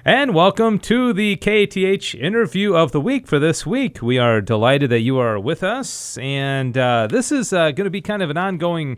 And welcome to the KATH interview of the week for this week. We are delighted that you are with us, and this is going to be kind of an ongoing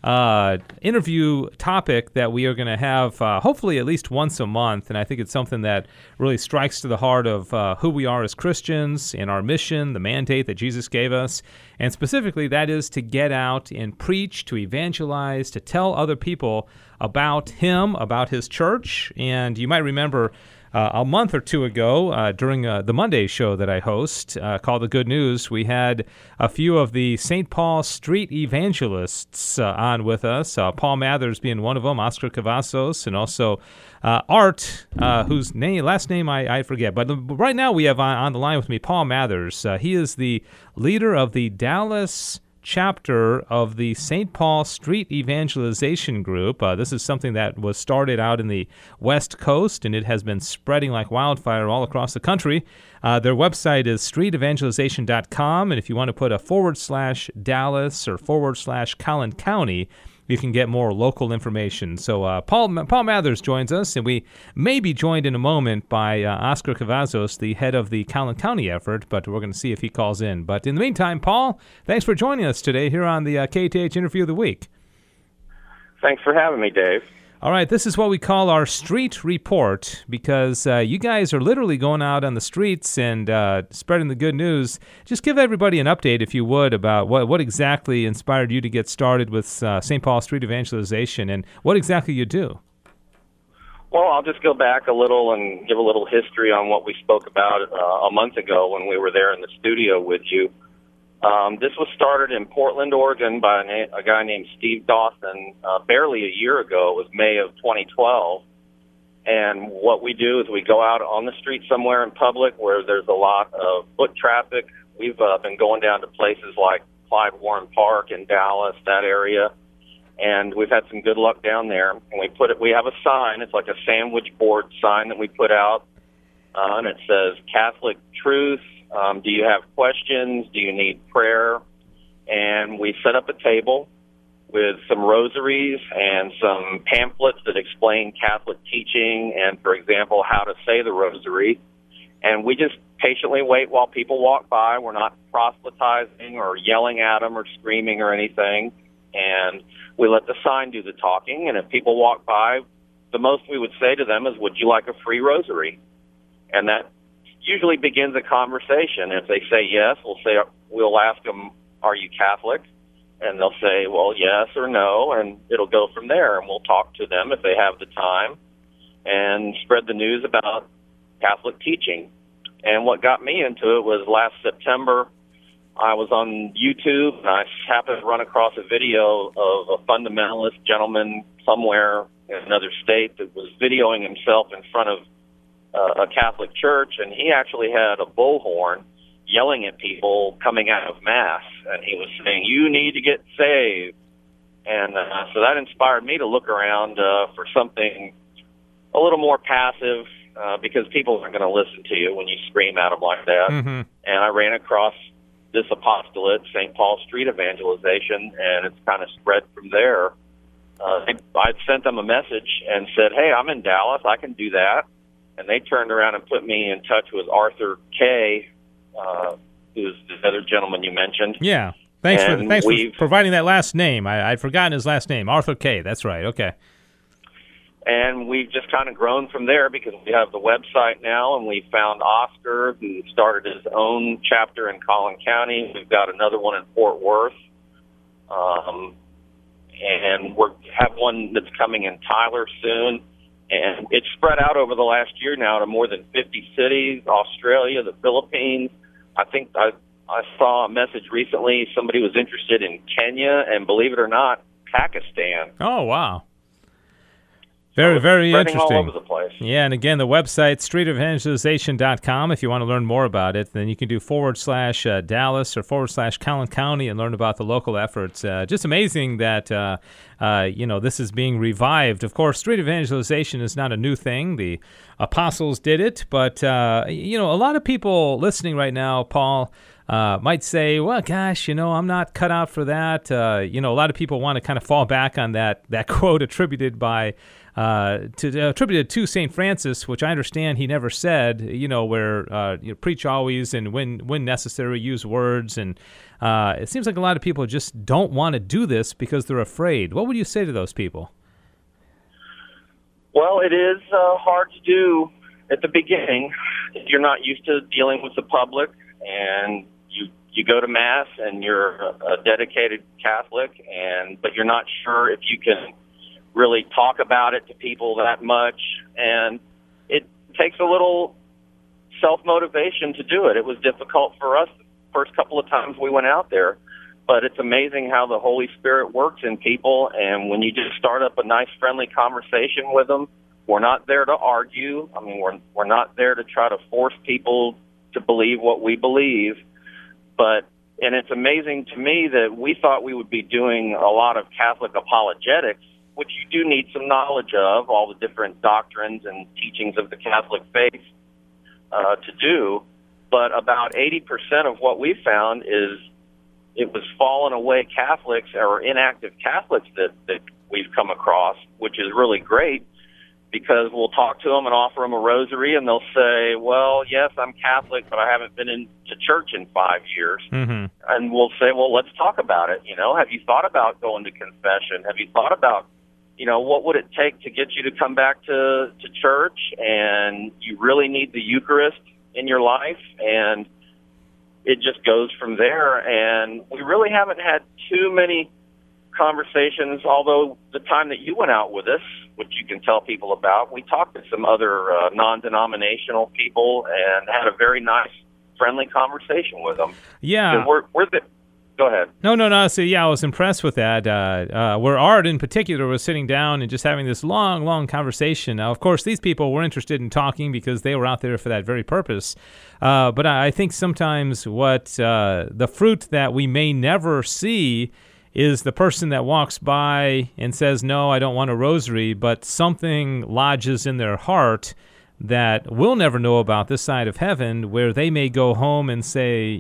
interview topic that we are going to have hopefully at least once a month, and I think it's something that really strikes to the heart of who we are as Christians and our mission, the mandate that Jesus gave us, and specifically that is to get out and preach, to evangelize, to tell other people about Him, about His church. And you might remember a month or two ago, during the Monday show that I host, called The Good News, we had a few of the St. Paul street evangelists on with us, Paul Mathers being one of them, Oscar Cavazos, and also Art, whose last name I forget. But right now we have on the line with me Paul Mathers. He is the leader of the Dallas chapter of the St. Paul Street Evangelization Group. This is something that was started out in the West Coast, and it has been spreading like wildfire all across the country. Their website is streetevangelization.com, and if you want to put a /Dallas or /Collin County, you can get more local information. So Paul Mathers joins us, and we may be joined in a moment by Oscar Cavazos, the head of the Collin County effort, but we're going to see if he calls in. But in the meantime, Paul, thanks for joining us today here on the KATH Interview of the Week. Thanks for having me, Dave. All right, this is what we call our street report, because you guys are literally going out on the streets and spreading the good news. Just give everybody an update, if you would, about what exactly inspired you to get started with St. Paul Street Evangelization and what exactly you do. Well, I'll just go back a little and give a little history on what we spoke about a month ago when we were there in the studio with you. This was started in Portland, Oregon by a guy named Steve Dawson barely a year ago. It was May of 2012. And what we do is we go out on the street somewhere in public where there's a lot of foot traffic. We've been going down to places like Clyde Warren Park in Dallas, that area, and we've had some good luck down there. And we have a sign. It's like a sandwich board sign that we put out, and it says Catholic Truth. Do you have questions? Do you need prayer? And we set up a table with some rosaries and some pamphlets that explain Catholic teaching and, for example, how to say the rosary. And we just patiently wait while people walk by. We're not proselytizing or yelling at them or screaming or anything. And we let the sign do the talking. And if people walk by, the most we would say to them is, would you like a free rosary? And that usually begins a conversation. If they say yes, we'll ask them, are you Catholic? And they'll say, well, yes or no, and it'll go from there. And we'll talk to them if they have the time and spread the news about Catholic teaching. And what got me into it was last September, I was on YouTube, and I happened to run across a video of a fundamentalist gentleman somewhere in another state that was videoing himself in front of a Catholic church, and he actually had a bullhorn yelling at people coming out of Mass, and he was saying, you need to get saved. And so that inspired me to look around for something a little more passive, because people aren't going to listen to you when you scream at them like that. Mm-hmm. And I ran across this apostolate, St. Paul Street Evangelization, and it's kind of spread from there. I'd sent them a message and said, hey, I'm in Dallas, I can do that. And they turned around and put me in touch with Arthur Kay, who's the other gentleman you mentioned. Yeah, thanks for providing that last name. I'd forgotten his last name, Arthur Kay. That's right, okay. And we've just kind of grown from there because we have the website now, and we found Oscar, who started his own chapter in Collin County. We've got another one in Fort Worth. And we have one that's coming in Tyler soon. And it's spread out over the last year now to more than 50 cities, Australia, the Philippines. I think I saw a message recently, somebody was interested in Kenya, and believe it or not, Pakistan. Oh, wow. Very, very interesting. All over the place. Yeah, and again, the website, streetevangelization.com. If you want to learn more about it, then you can do /Dallas or /Collin County and learn about the local efforts. Just amazing that, this is being revived. Of course, street evangelization is not a new thing. The apostles did it, but, a lot of people listening right now, Paul, might say, well, gosh, I'm not cut out for that. A lot of people want to kind of fall back on that quote attributed by attributed to St. Francis, which I understand he never said, where preach always and when necessary, use words. And it seems like a lot of people just don't want to do this because they're afraid. What would you say to those people? Well, it is hard to do at the beginning if you're not used to dealing with the public, and you go to Mass and you're a dedicated Catholic, but you're not sure if you can really talk about it to people that much, and it takes a little self-motivation to do it. It was difficult for us the first couple of times we went out there, but it's amazing how the Holy Spirit works in people, and when you just start up a nice, friendly conversation with them, we're not there to argue. I mean, we're not there to try to force people to believe what we believe, and it's amazing to me that we thought we would be doing a lot of Catholic apologetics, which you do need some knowledge of, all the different doctrines and teachings of the Catholic faith to do. But about 80% of what we found is it was fallen away Catholics or inactive Catholics that we've come across, which is really great, because we'll talk to them and offer them a rosary, and they'll say, well, yes, I'm Catholic, but I haven't been into church in 5 years. Mm-hmm. And we'll say, well, let's talk about it. Have you thought about going to confession? Have you thought about, what would it take to get you to come back to church? And you really need the Eucharist in your life. And it just goes from there. And we really haven't had too many conversations, although the time that you went out with us, which you can tell people about, we talked to some other non-denominational people and had a very nice, friendly conversation with them. Yeah. Go ahead. No. So, I was impressed with that. Where Art, in particular, was sitting down and just having this long conversation. Now, of course, these people were interested in talking because they were out there for that very purpose. But I think sometimes what the fruit that we may never see is the person that walks by and says, no, I don't want a rosary, but something lodges in their heart that we'll never know about this side of heaven, where they may go home and say,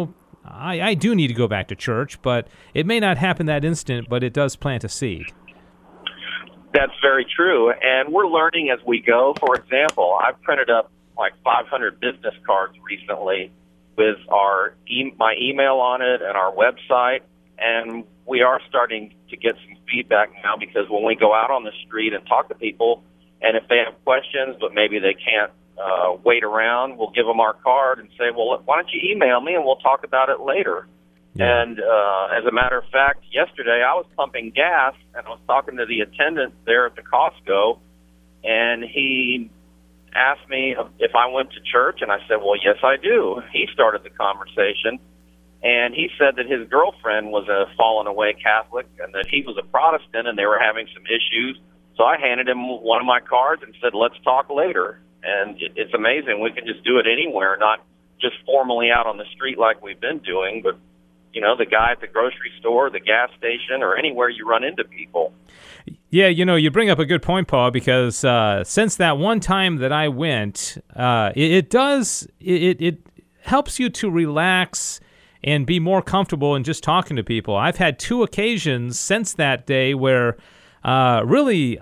I do need to go back to church, but it may not happen that instant, but it does plant a seed. That's very true, and we're learning as we go. For example, I've printed up like 500 business cards recently with my email on it and our website, and we are starting to get some feedback now, because when we go out on the street and talk to people, and if they have questions but maybe they can't wait around, we'll give them our card and say, well, why don't you email me and we'll talk about it later. Yeah. And as a matter of fact, yesterday I was pumping gas and I was talking to the attendant there at the Costco, and he asked me if I went to church, and I said, well, yes, I do. He started the conversation, and he said that his girlfriend was a fallen away Catholic and that he was a Protestant and they were having some issues. So I handed him one of my cards and said, let's talk later. And it's amazing. We can just do it anywhere, not just formally out on the street like we've been doing, but, the guy at the grocery store, the gas station, or anywhere you run into people. Yeah, you bring up a good point, Paul, because since that one time that I went, it helps you to relax and be more comfortable in just talking to people. I've had 2 occasions since that day where really,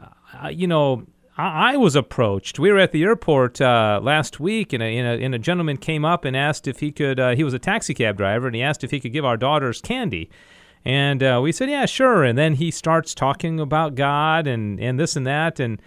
I was approached. We were at the airport last week, and a gentleman came up and asked if he could, he was a taxi cab driver, and he asked if he could give our daughters candy. And we said, yeah, sure. And then he starts talking about God and this and that, and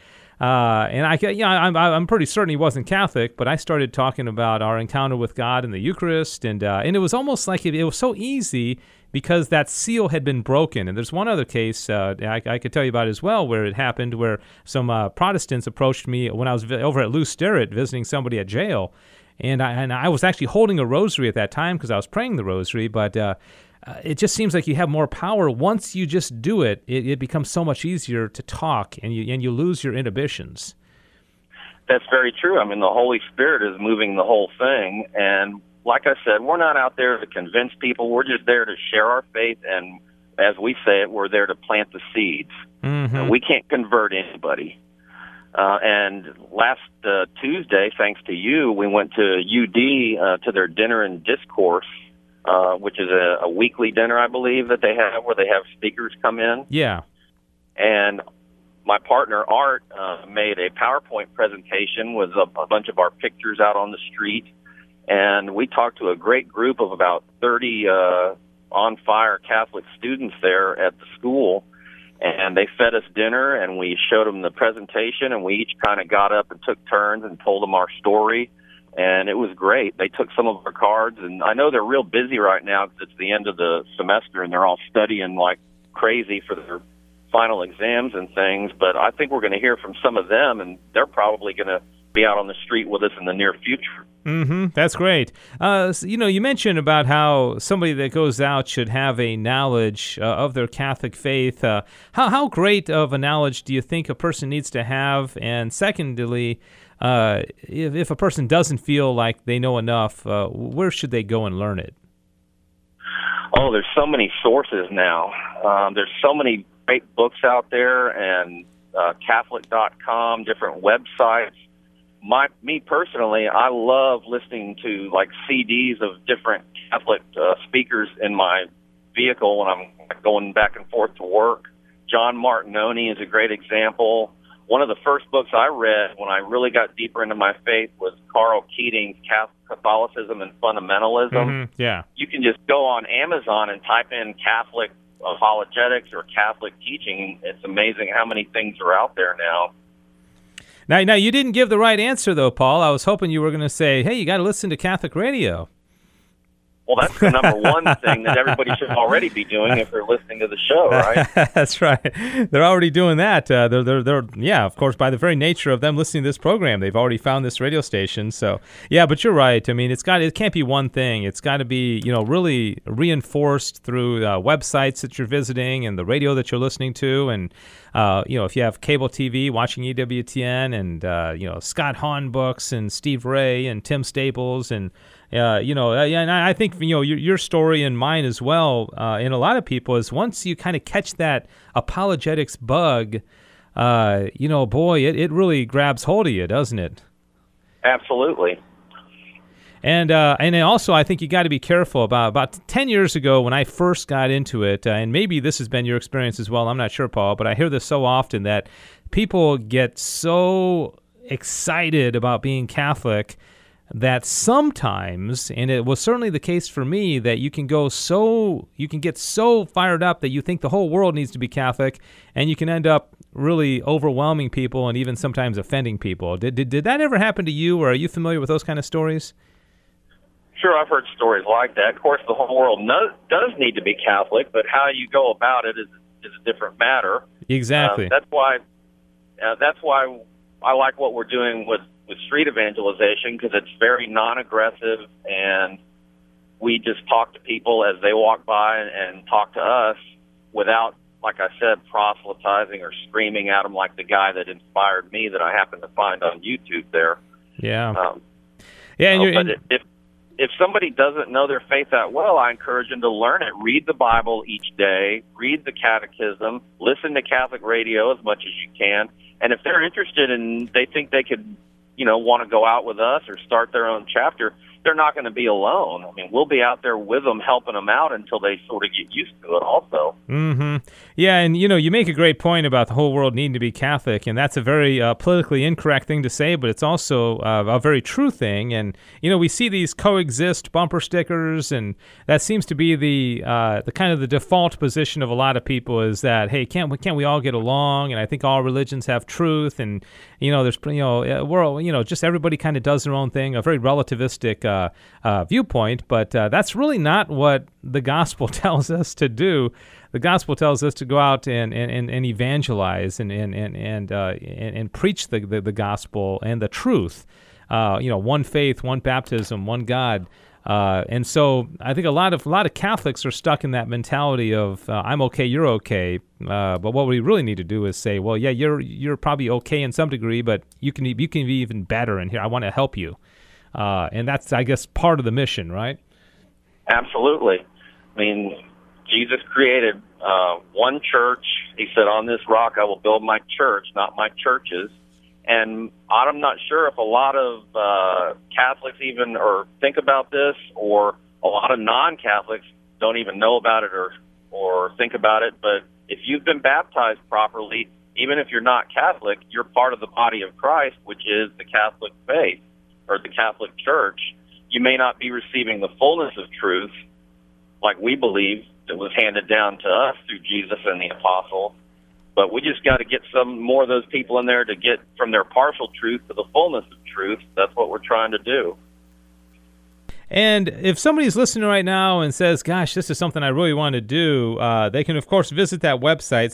I'm pretty certain he wasn't Catholic, but I started talking about our encounter with God in the Eucharist, and it was almost like it was so easy because that seal had been broken. And there's one other case I could tell you about as well, where it happened, where some Protestants approached me when I was over at Lou Sterrett visiting somebody at jail, and I was actually holding a rosary at that time because I was praying the rosary, but it just seems like you have more power once you just do it. It becomes so much easier to talk, and you lose your inhibitions. That's very true. I mean, the Holy Spirit is moving the whole thing, and like I said, we're not out there to convince people. We're just there to share our faith, and as we say it, we're there to plant the seeds. Mm-hmm. We can't convert anybody. And last Tuesday, thanks to you, we went to UD to their dinner and discourse, which is a weekly dinner, I believe, that they have, where they have speakers come in. Yeah. And my partner Art made a PowerPoint presentation with a bunch of our pictures out on the street, and we talked to a great group of about 30 on fire Catholic students there at the school, and they fed us dinner, and we showed them the presentation, and we each kind of got up and took turns and told them our story, and it was great. They took some of our cards, and I know they're real busy right now because it's the end of the semester, and they're all studying like crazy for their final exams and things, but I think we're going to hear from some of them, and they're probably going to be out on the street with us in the near future. That's great. You mentioned about how somebody that goes out should have a knowledge of their Catholic faith. How great of a knowledge do you think a person needs to have? And secondly, if a person doesn't feel like they know enough, where should they go and learn it? Oh, there's so many sources now. There's so many great books out there, and Catholic.com, different websites. Me personally, I love listening to like CDs of different Catholic speakers in my vehicle when I'm going back and forth to work. John Martinoni is a great example. One of the first books I read when I really got deeper into my faith was Carl Keating's Catholicism and Fundamentalism. Yeah. You can just go on Amazon and type in Catholic apologetics or Catholic teaching. It's amazing how many things are out there now. Now, you didn't give the right answer, though, Paul. I was hoping you were going to say, hey, you got to listen to Catholic radio. Well, that's the number one thing that everybody should already be doing if they're listening to the show, right? That's right. They're already doing that. They're of course, by the very nature of them listening to this program, they've already found this radio station. So, yeah, but you're right. I mean, it can't be one thing. It's got to be, really reinforced through websites that you're visiting and the radio that you're listening to, and if you have cable TV, watching EWTN, and Scott Hahn books and Steve Ray and Tim Staples and. And I think your story and mine as well, and a lot of people, is once you kind of catch that apologetics bug, it really grabs hold of you, doesn't it? Absolutely. And then also, I think you got to be careful about 10 years ago when I first got into it, and maybe this has been your experience as well. I'm not sure, Paul, but I hear this so often that people get so excited about being Catholic that sometimes, and it was certainly the case for me, that you can get so fired up that you think the whole world needs to be Catholic, and you can end up really overwhelming people and even sometimes offending people. Did that ever happen to you, or are you familiar with those kind of stories? Sure, I've heard stories like that. Of course, the whole world does need to be Catholic, but how you go about it is a different matter. Exactly. That's why I like what we're doing with street evangelization, because it's very non-aggressive, and we just talk to people as they walk by and talk to us without, like I said, proselytizing or screaming at them like the guy that inspired me that I happened to find on YouTube there. Yeah. If somebody doesn't know their faith that well, I encourage them to learn it. Read the Bible each day, read the Catechism, listen to Catholic radio as much as you can, and if they're interested and they think they could want to go out with us or start their own chapter, they're not going to be alone. I mean, we'll be out there with them, helping them out until they sort of get used to it also. Mm-hmm. Yeah, and, you make a great point about the whole world needing to be Catholic, and that's a very politically incorrect thing to say, but it's also a very true thing. And, we see these coexist bumper stickers, and that seems to be the kind of the default position of a lot of people, is that, hey, can't we all get along? And I think all religions have truth, and, just everybody kind of does their own thing, a very relativistic viewpoint, but that's really not what the gospel tells us to do. The gospel tells us to go out and evangelize and preach the gospel and the truth. One faith, one baptism, one God. And so I think a lot of Catholics are stuck in that mentality of I'm okay, you're okay. But what we really need to do is say, well, yeah, you're probably okay in some degree, but you can be even better. And here I want to help you. And that's, I guess, part of the mission, right? Absolutely. I mean, Jesus created one church. He said, on this rock I will build my church, not my churches. And I'm not sure if a lot of Catholics even or think about this, or a lot of non-Catholics don't even know about it or think about it. But if you've been baptized properly, even if you're not Catholic, you're part of the body of Christ, which is the Catholic faith or the Catholic Church. You may not be receiving the fullness of truth like we believe that was handed down to us through Jesus and the apostles, but we just got to get some more of those people in there to get from their partial truth to the fullness of truth. That's what we're trying to do. And if somebody's listening right now and says, gosh, this is something I really want to do, they can, of course, visit that website,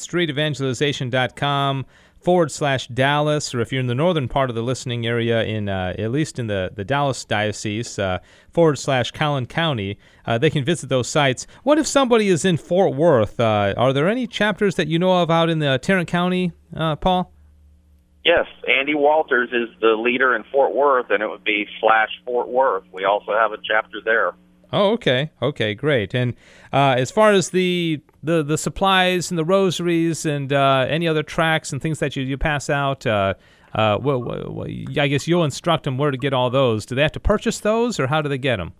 streetevangelization.com/Dallas, or if you're in the northern part of the listening area, at least in the Dallas Diocese, /Collin County, they can visit those sites. What if somebody is in Fort Worth? Are there any chapters that you know of out in the Tarrant County, Paul? Yes, Andy Walters is the leader in Fort Worth, and it would be /Fort Worth. We also have a chapter there. Oh, okay. Okay, great. And as far as the supplies and the rosaries and any other tracts and things that you pass out, well, I guess you'll instruct them where to get all those. Do they have to purchase those, or how do they get them?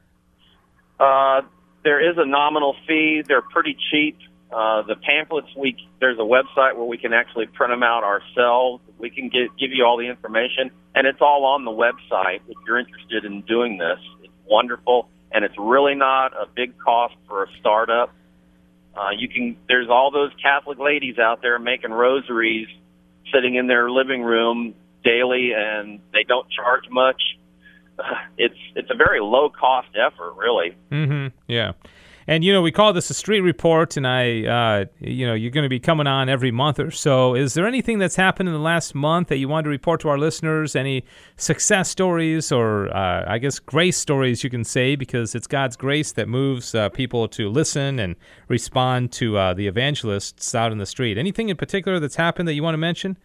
There is a nominal fee. They're pretty cheap. The pamphlets, there's a website where we can actually print them out ourselves. We can give you all the information, and it's all on the website if you're interested in doing this. It's wonderful, and it's really not a big cost for a startup. There's all those Catholic ladies out there making rosaries, sitting in their living room daily, and they don't charge much. It's a very low-cost effort, really. Mm-hmm, yeah. And, we call this a street report, and you're going to be coming on every month or so. Is there anything that's happened in the last month that you want to report to our listeners? Any success stories or, I guess, grace stories, you can say, because it's God's grace that moves people to listen and respond to the evangelists out in the street. Anything in particular that's happened that you want to mention?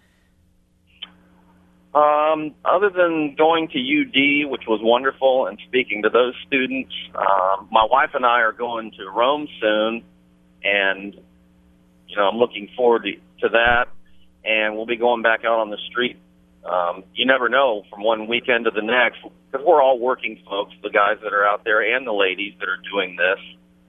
Other than going to UD, which was wonderful, and speaking to those students, my wife and I are going to Rome soon, and, I'm looking forward to that, and we'll be going back out on the street. You never know from one weekend to the next, because we're all working folks, the guys that are out there and the ladies that are doing this.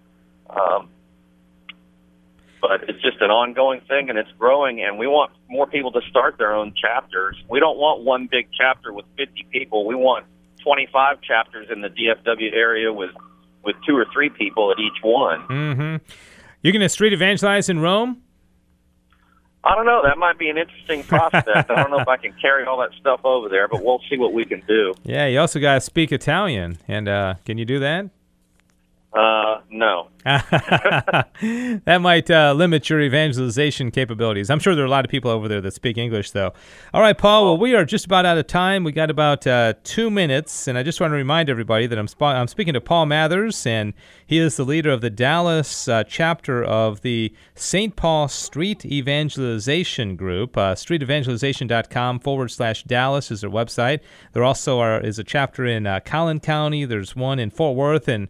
But it's just an ongoing thing, and it's growing, and we want more people to start their own chapters. We don't want one big chapter with 50 people. We want 25 chapters in the DFW area with 2 or 3 people at each one. Mm-hmm. You're going to street evangelize in Rome? I don't know. That might be an interesting prospect. I don't know if I can carry all that stuff over there, but we'll see what we can do. Yeah, you also got to speak Italian, and can you do that? No. That might limit your evangelization capabilities. I'm sure there are a lot of people over there that speak English, though. All right, Paul, well, we are just about out of time. We got about 2 minutes, and I just want to remind everybody that I'm speaking to Paul Mathers, and he is the leader of the Dallas chapter of the St. Paul Street Evangelization Group. Streetevangelization.com/Dallas is their website. There also is a chapter in Collin County. There's one in Fort Worth, and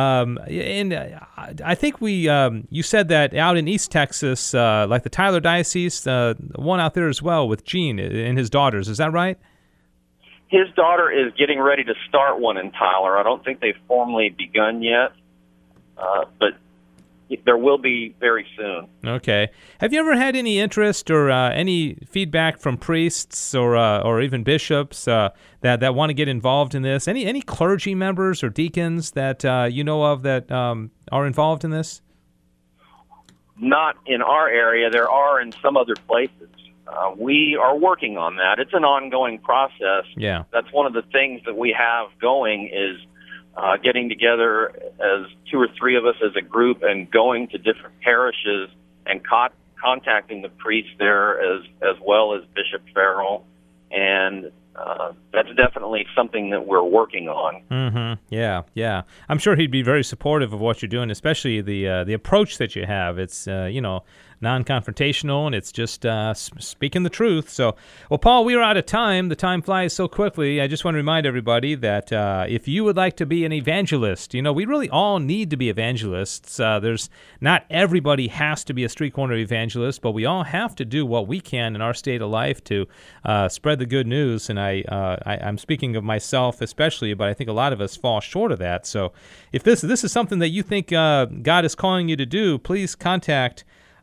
I think you said that out in East Texas, like the Tyler Diocese, one out there as well with Gene and his daughters. Is that right? His daughter is getting ready to start one in Tyler. I don't think they've formally begun yet, but there will be very soon. Okay. Have you ever had any interest or any feedback from priests or even bishops that want to get involved in this? Any clergy members or deacons that you know of that are involved in this? Not in our area. There are in some other places. We are working on that. It's an ongoing process. Yeah. That's one of the things that we have going is getting together as 2 or 3 of us as a group and going to different parishes and contacting the priests there as well as Bishop Farrell. And that's definitely something that we're working on. Mm-hmm. Yeah. I'm sure he'd be very supportive of what you're doing, especially the approach that you have. It's, non-confrontational, and it's just speaking the truth. So, well, Paul, we are out of time. The time flies so quickly. I just want to remind everybody that if you would like to be an evangelist, we really all need to be evangelists. There's not everybody has to be a street corner evangelist, but we all have to do what we can in our state of life to spread the good news. And I'm speaking of myself especially, but I think a lot of us fall short of that. So if this is something that you think God is calling you to do, please contact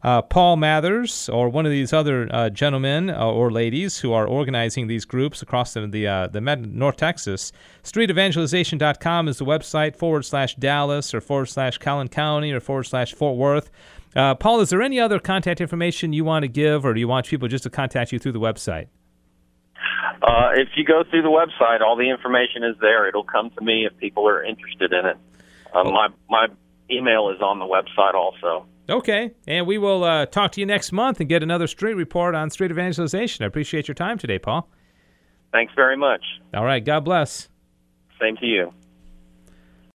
Paul Mathers or one of these other gentlemen or ladies who are organizing these groups across the North Texas, streetevangelization.com is the website, /Dallas or /Collin County or /Fort Worth. Paul, is there any other contact information you want to give, or do you want people just to contact you through the website? If you go through the website, all the information is there. It'll come to me if people are interested in it. My email is on the website also. Okay, and we will talk to you next month and get another street report on street evangelization. I appreciate your time today, Paul. Thanks very much. All right, God bless. Same to you.